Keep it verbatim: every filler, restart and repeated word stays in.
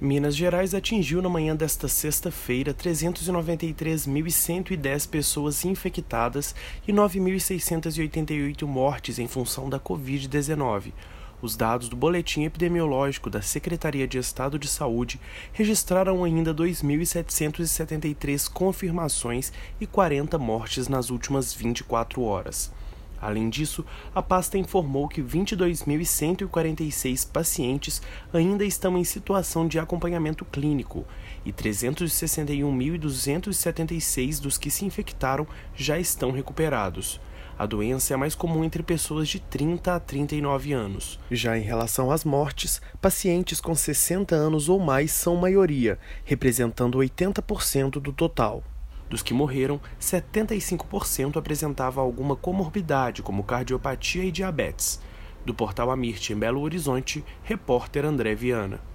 Minas Gerais atingiu na manhã desta sexta-feira trezentos e noventa e três mil cento e dez pessoas infectadas e nove mil seiscentos e oitenta e oito mortes em função da covid dezenove. Os dados do boletim epidemiológico da Secretaria de Estado de Saúde registraram ainda dois mil setecentos e setenta e três confirmações e quarenta mortes nas últimas vinte e quatro horas. Além disso, a pasta informou que vinte e dois mil cento e quarenta e seis pacientes ainda estão em situação de acompanhamento clínico e trezentos e sessenta e um mil duzentos e setenta e seis dos que se infectaram já estão recuperados. A doença é mais comum entre pessoas de trinta a trinta e nove anos. Já em relação às mortes, pacientes com sessenta anos ou mais são maioria, representando oitenta por cento do total. Dos que morreram, setenta e cinco por cento apresentava alguma comorbidade, como cardiopatia e diabetes. Do portal Amirte, em Belo Horizonte, repórter André Viana.